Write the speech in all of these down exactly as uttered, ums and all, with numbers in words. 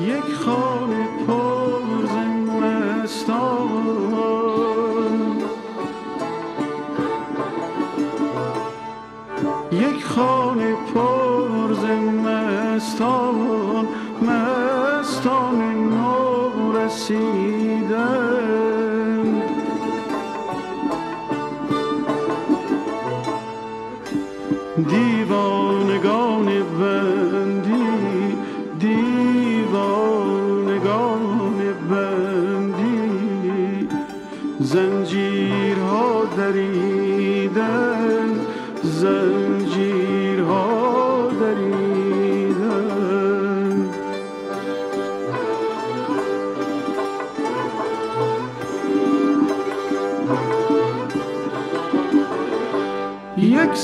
یک خانه پر ز مستان، یک خانه پر ز مستان، مستان نو رسیدند. دیوانگان بندی، دیوانگان بندی، زنجیرها دریدند، زنجیرها دریدند. یک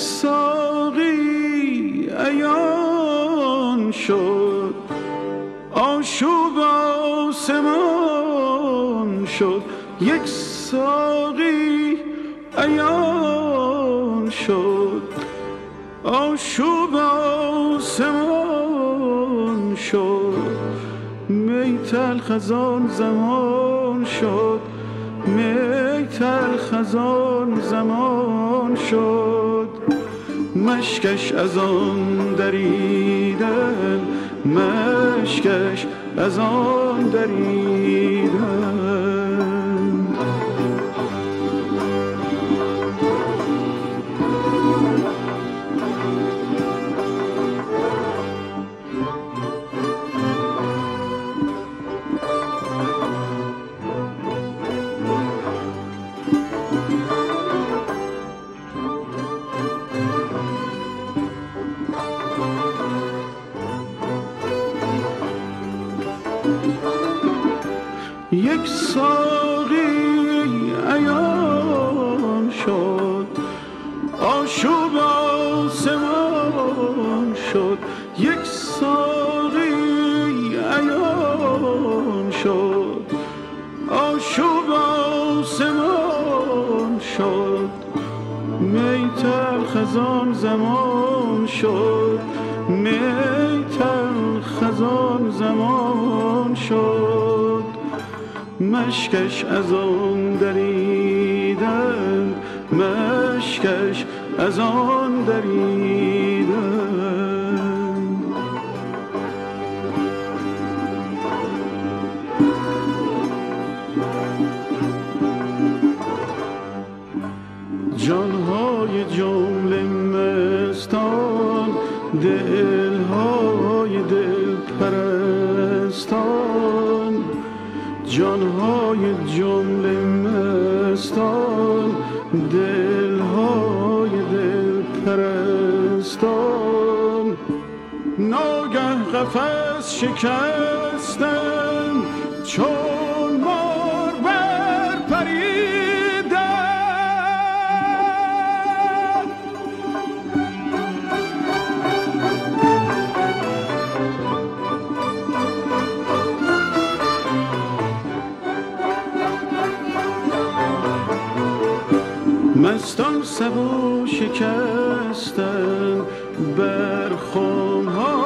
ساقی عیان شد، آشوب آسمان شد. یک ساقی عیان شد، آشوب آسمان شد. می تلخ از آن زمان شد، می تلخ از آن زمان شد. مشکش از آن دریدن، مشکش از آن دریدن. یک ساقی عیان شد، آشوب آسمان شد. یک ساقی عیان شد، آشوب آسمان شد. می تلخ از آن زمان شد، می تلخ از آن زمان شد. مشکش از آن دریدند، مشکش از آن دریدند. جانهای جمله مستان، دلهای دل پرستان. جانهای جمله مستان، دلهای دل پرستان. ناگه قفس شکستند، چون مار برپریدند. مستان سبو شکستند، بر خمها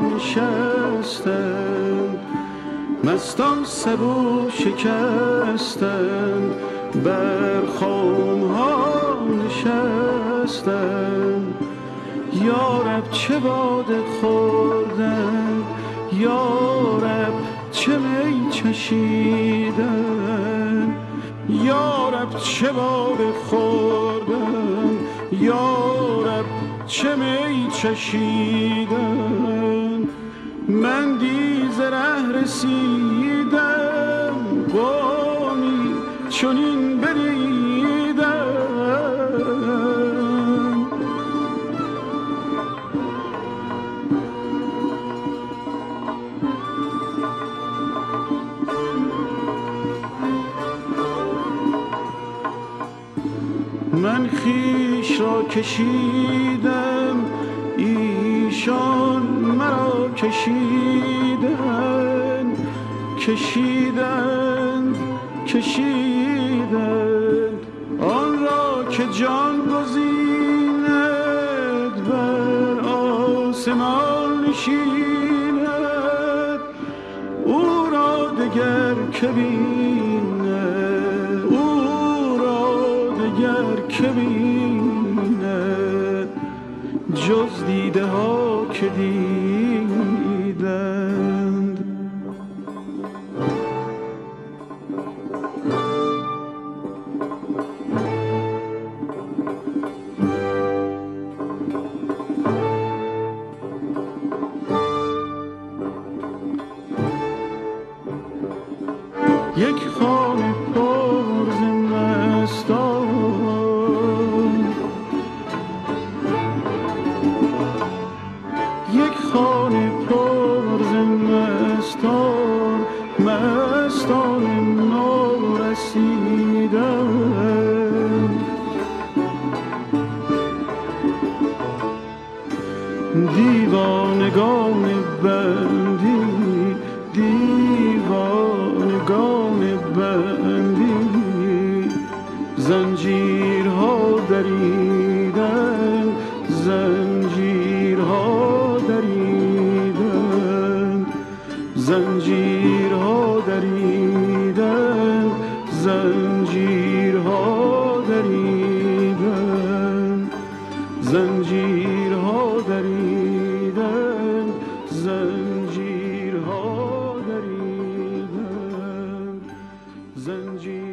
نشستند. مستان سبو شکستند، بر خمها نشستند. یارب چه باده خوردند، یارب چه می چشیدند. یارب چه باده خوردند، یارب چه می چشیدند. من دیز ره رسیدم، قومی چنین بدیدم. من خویش را کشیدم، ایشان مرا کشیدند. کشیدند کشیدند آن را که جان گزیند، بر آسمان نشیند. او که بینه، او را دگر که بینه، جز دیده ها که دیدند. یک خانه پر ز مستان، یک خانه پر ز مستان، مستان نو رسیدند. دیوانگان بندی، دیوانگان بندی، زنجیرها دریدند، زنجیرها دریدند، زنجیرها دریدند، زنجیرها دریدند، زنجیرها دریدند، زنجیرها دریدند، زنجیر